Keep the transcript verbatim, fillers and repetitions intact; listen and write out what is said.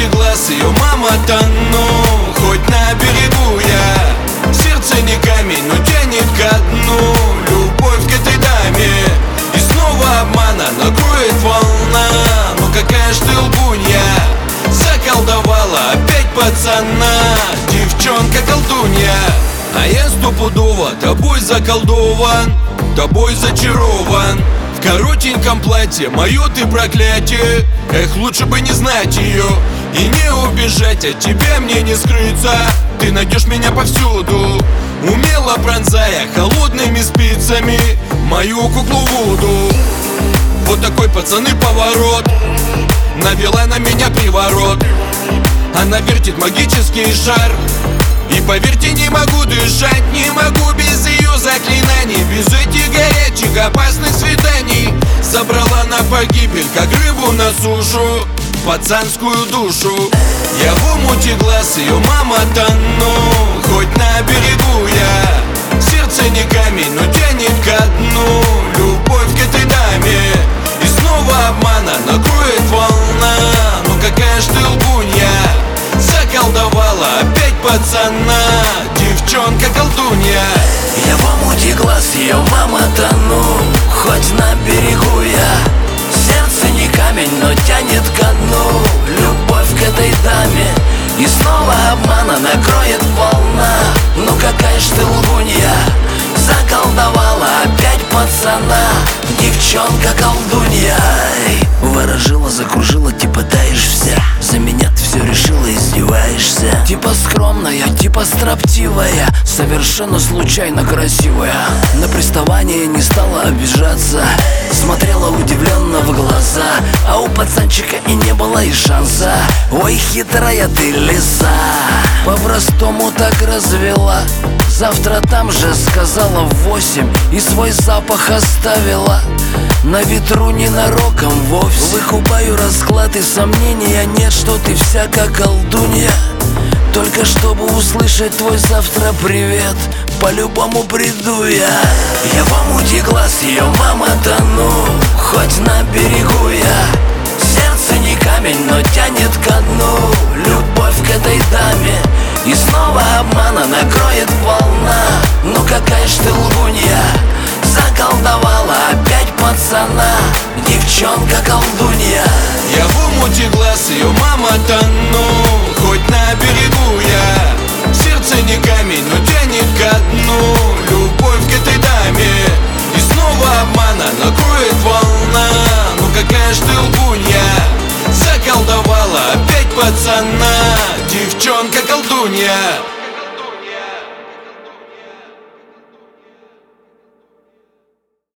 омуте глаз ее мама тону. Хоть на берегу я, сердце не камень, но тянет ко дну. Любовь к этой даме, и снова обмана накроет волна. Ну какая ж ты лгунья, заколдовала опять пацана. Девчонка-колдунья, а я стопудово тобой заколдован, тобой зачарован. В коротеньком платье мое ты проклятие. Эх, лучше бы не знать ее и не убежать от тебя, мне не скрыться. Ты найдешь меня повсюду, умело пронзая холодными спицами мою куклу Вуду. Вот такой, пацаны, поворот, навела на меня приворот. Она вертит магический шар, и поверьте, не могу дышать, не могу без ее заклинаний, без этих горячих опасных свиданий. Забрала на погибель, как рыбу на сушу, пацанскую душу. Я в омуте глаз ее мама тону. Хоть на берегу я, сердце не камень, но тянет ко дну. Любовь к этой даме, и снова обмана накроет волна. Ну какая ж ты лгунья, заколдовала опять пацана. Девчонка-колдунья, я в омуте глаз ее мама тону. Хоть на берегу я, сердце не камень, но тянет ко дну. Любовь к этой даме, и снова обмана накроет волна. Ну какая ж ты лгунья, заколдовала опять пацана. Девчонка-колдунья, ворожила, закружила, типа таешь вся. За меня ты все решила, издеваешься. Типа скромная, типа строптивая, совершенно случайно красивая. На приставание не стала обижаться, смотрела удивленно в глаза. А у пацанчика и не было и шанса. Ой, хитрая ты лиса, по-простому так развела. Завтра там же сказала в восемь, и свой запах оставила на ветру ненароком вовсе. Выкупаю расклад, и сомнения нет, что ты вся как колдунья. Только чтобы услышать твой завтра привет, по-любому приду я. Я в омуте глаз ее мама тону. Хоть на берегу я, сердце не камень, но тянет ко дну. Любовь к этой даме, и снова обмана накроет волна. Ну какая ж ты лгунья, заколдовала опять пацана. Девчонка-колдунья, я в омуте глаз ее мама тону. Хоть на берегу я, сердце не камень, но тянет ко дну. Любовь к этой даме, и снова обмана накроет волна. Ну какая ж ты лгунья, заколдовала опять пацана. Девчонка-колдунья.